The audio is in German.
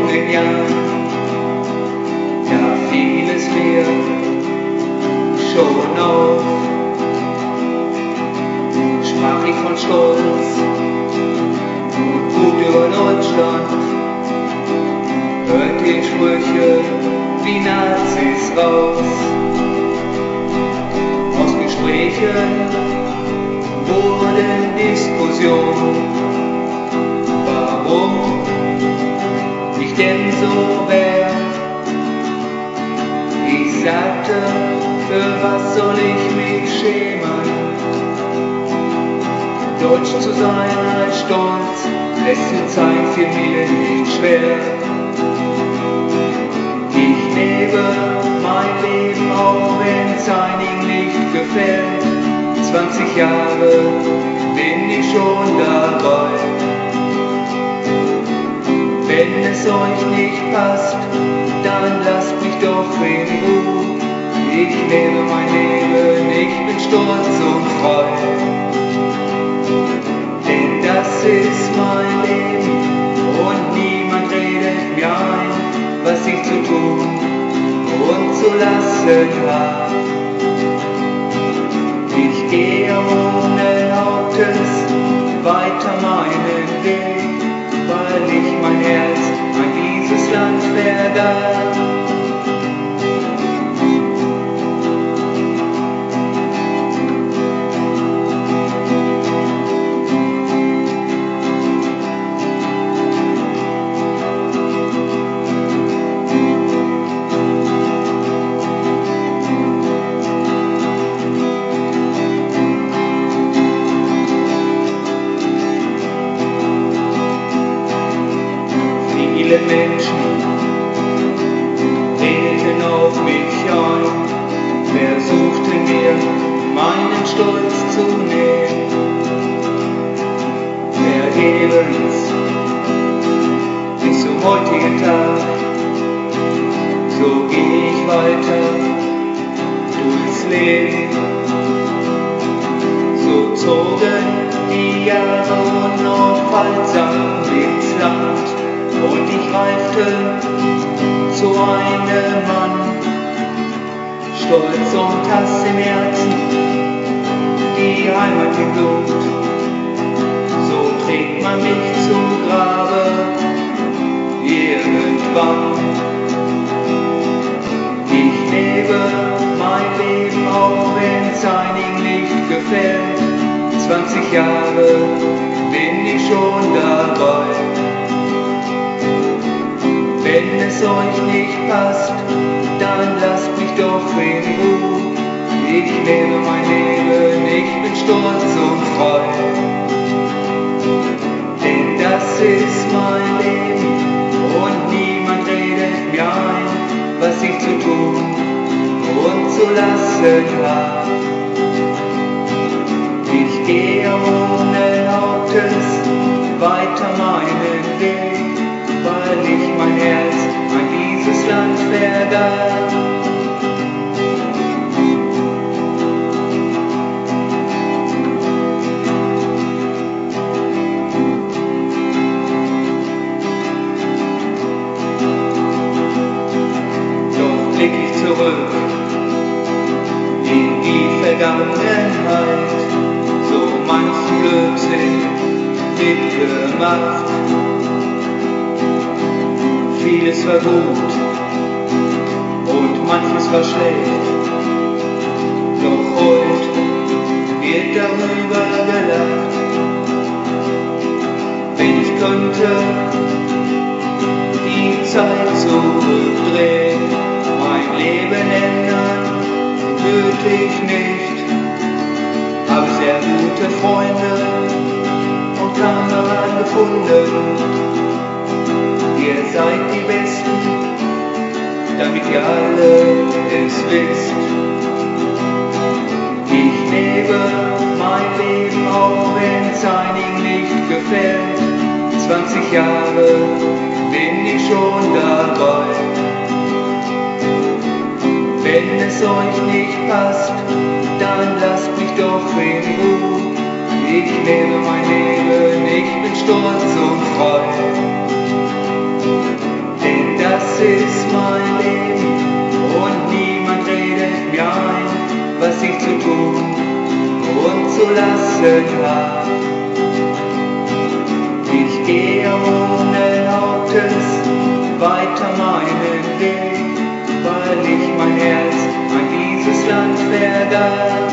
jungen Jahren, da fiel es mir schon auf. Sprach ich von Stolz und gut über Deutschland, hörte ich Sprüche wie Nazis raus. Aus Gesprächen wurden Diskussionen, warum ich denn so wär. Ich sagte, für was soll ich mich schämen? Deutsch zu sein als Stolz, lässt zur Zeit fiel mir nicht schwer. Ich lebe mein Leben, auch wenn's einigen nicht gefällt. 20 Jahre bin ich schon dabei. Wenn es euch nicht passt, dann lasst mich doch in Ruhe. Ich lebe mein Leben, ich bin stolz und frei. Denn das ist mein Leben und niemand redet mir ein, was ich zu tun und zu lassen hab. Ich gehe ohne Hauptes weiter meinen Weg, weil ich mein Herz an dieses Land vergab. Viele Menschen redeten auf mich ein, versuchten mir meinen Stolz zu nehmen. Vergebens bis zum heutigen Tag, so geh ich weiter durchs Leben. So zogen die Jahre unaufhaltsam ins Land. Und ich reifte zu einem Mann, Stolz und Hass im Herzen, die Heimat im Blut. So trägt man mich zu Grabe irgendwann. Ich lebe mein Leben, auch wenn's einigen nicht gefällt. 20 Jahre bin ich schon dabei. Wenn es euch nicht passt, dann lasst mich doch in Ruhe. Ich lebe mein Leben, ich bin stolz und frei. Denn das ist mein Leben und niemand redet mir ein, was ich zu tun und zu lassen hab. Ich gehe ohne Hauptes weiter meinen Weg, weil ich mein Herz an dieses Land vergab. Doch blick ich zurück in die Vergangenheit, so manchen Blödsinn mitgemacht. Vieles war gut und manches war schlecht, doch heute wird darüber gelacht. Wenn ich könnte die Zeit zurückdrehen, mein Leben ändern, würde ich nicht. Habe sehr gute Freunde und Kameraden gefunden. Ihr seid die Besten, damit ihr alle es wisst. Ich lebe mein Leben, auch wenn's einigen nicht gefällt. 20 Jahre bin ich schon dabei. Wenn es euch nicht passt, dann lasst mich doch in Ruhe. Ich lebe mein Leben, ich bin stolz und frei. verlassen hab. Ich gehe ohne Hauptes weiter meinen Weg, weil ich mein Herz an dieses Land vergab.